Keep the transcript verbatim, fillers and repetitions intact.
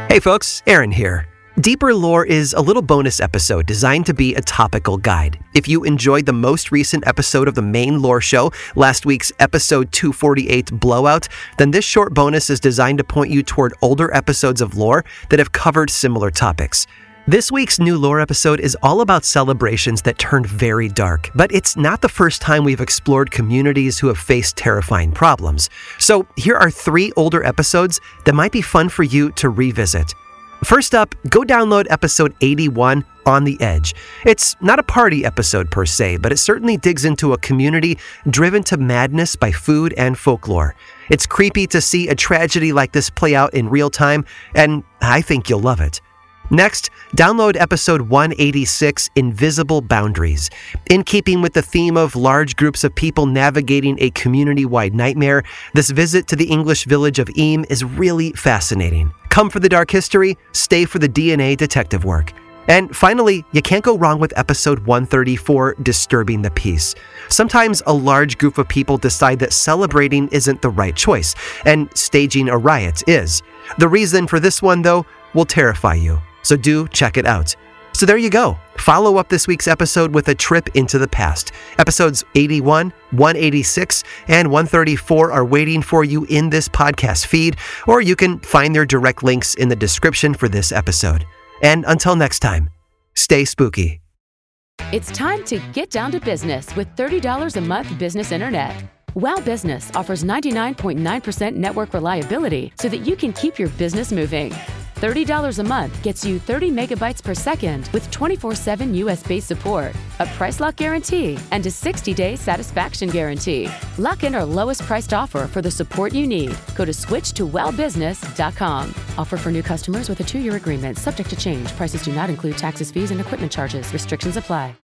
Hey folks, Aaron here. Deeper Lore is a little bonus episode designed to be a topical guide. If you enjoyed the most recent episode of the main lore show, last week's episode two forty-eight Blowout, then this short bonus is designed to point you toward older episodes of lore that have covered similar topics. This week's new lore episode is all about celebrations that turned very dark, but it's not the first time we've explored communities who have faced terrifying problems. So here are three older episodes that might be fun for you to revisit. First up, go download episode eighty-one, On the Edge. It's not a party episode per se, but it certainly digs into a community driven to madness by food and folklore. It's creepy to see a tragedy like this play out in real time, and I think you'll love it. Next, download episode one eighty-six, Invisible Boundaries. In keeping with the theme of large groups of people navigating a community-wide nightmare, this visit to the English village of Eyam is really fascinating. Come for the dark history, stay for the D N A detective work. And finally, you can't go wrong with episode one thirty-four, Disturbing the Peace. Sometimes a large group of people decide that celebrating isn't the right choice, and staging a riot is. The reason for this one, though, will terrify you. So do check it out. So there you go. Follow up this week's episode with a trip into the past. Episodes eighty-one, one eighty-six, and one thirty-four are waiting for you in this podcast feed, or you can find their direct links in the description for this episode. And until next time, stay spooky. It's time to get down to business with thirty dollars a month business internet. Wow Business offers ninety-nine point nine percent network reliability so that you can keep your business moving. thirty dollars a month gets you thirty megabytes per second with twenty-four seven U S-based support, a price lock guarantee, and a sixty-day satisfaction guarantee. Lock in our lowest priced offer for the support you need. Go to switch to wow business dot com. Offer for new customers with a two-year agreement, subject to change. Prices do not include taxes, fees, and equipment charges. Restrictions apply.